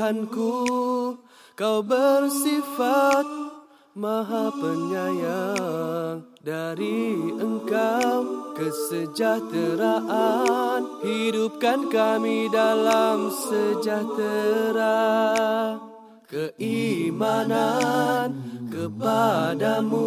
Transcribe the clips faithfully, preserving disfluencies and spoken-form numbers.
Tuhanku, Kau bersifat Maha penyayang. Dari Engkau kesejahteraan, hidupkan kami dalam sejahtera. Keimanan kepadamu,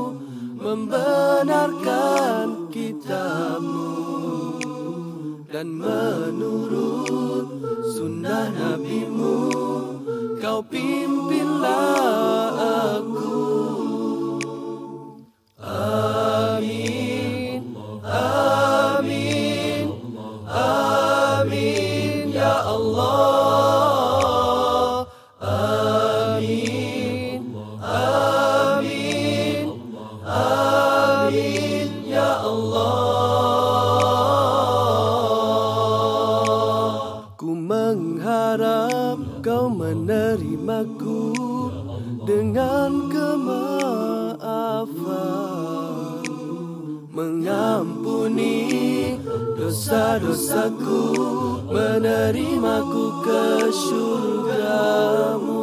membenarkan kitab-Mu dan menurut sunnah Nabi-Mu. Kau pimpinlah aku. Amin, amin, amin ya Allah. Amin, amin, amin ya Allah. Ku mengharap Kau menerimaku dengan kemaafan, mengampuni dosa-dosaku, menerimaku ke syurga-Mu.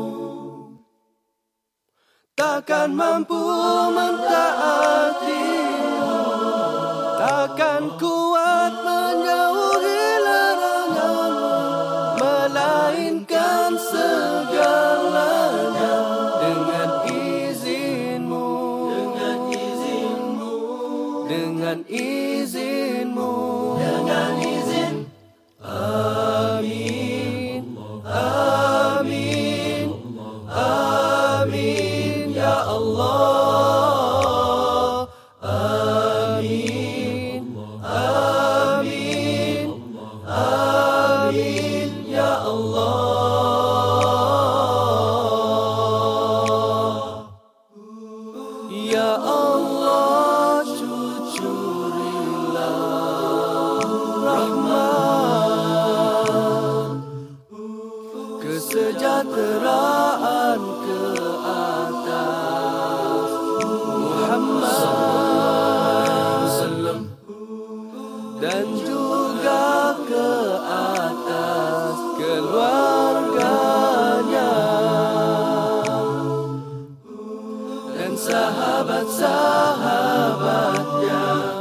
Takkan mampu mentaati-Mu, takkan kuat menjauhi larangan-Mu, melainkan segalanya dengan izin-Mu, dengan izin-Mu, dengan izin-Mu, dengan izin. Amin, amin, amin ya Allah. Amin, amin, amin ya Allah. Ya Allah, cucurilah rahmat, kesejahteraan ke atas Muhammad dan juga ke atas keluarganya dan sahabat-sahabatnya.